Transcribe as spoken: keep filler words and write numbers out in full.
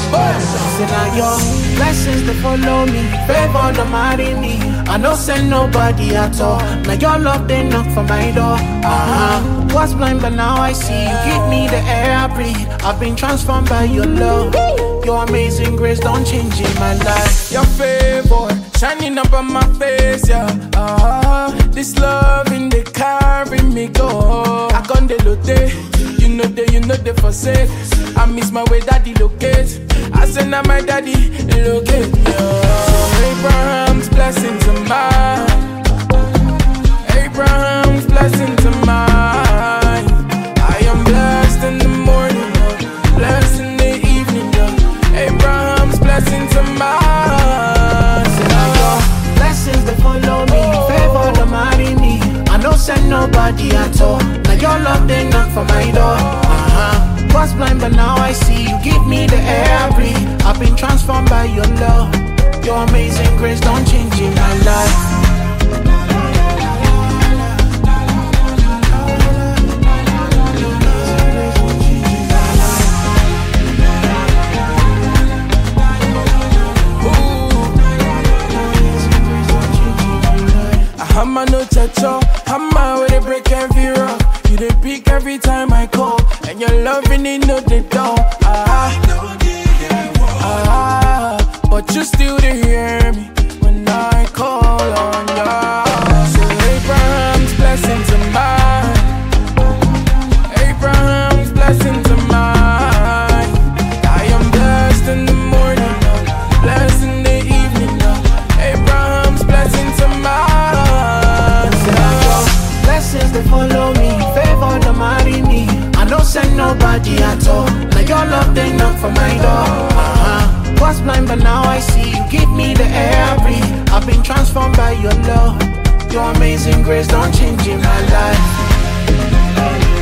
Say now your blessings they follow me, favor don't marry me. I no send nobody at all. Now your love they knock for my door. Uh-huh. Was blind but now I see. You give me the air I breathe. I've been transformed by your love. Your amazing grace don't change in my life. Your favor shining up on my face, yeah. Uh-huh. This love in the carry me go. I can't delote. You know they, you know they forsake. I miss my way, daddy locate. I send out my daddy locate. Yeah. So Abraham's blessing to mine. Abraham's blessing to mine. I am blessed in the morning, yeah. Blessed in the evening, yeah. Abraham's blessing to mine. Say now your blessings they follow me, favor don't marry me. I no send nobody at all. Now your love they knock for my door. Uh-huh. Was blind but now I see. You give me the air I breathe. I've been transformed by your love. Your amazing grace don't change in my life. Hammer no chacho, hammer where they break every rock. You they pick every time I call, and your loving it no the door. Ah, ah, but you still they hear me when I call on ya. So Abraham's blessing to mine, Abraham's blessing to mine. I am blessed in the morning, blessed in the evening. Abraham's blessing to mine. Blessings they follow me, favor don't marry me. I no send nobody at all. Now your love they knock for my door. Uh-huh. Was blind but now I see. You give me the air I breathe. I've been transformed by your love. Your amazing grace don't change in my life.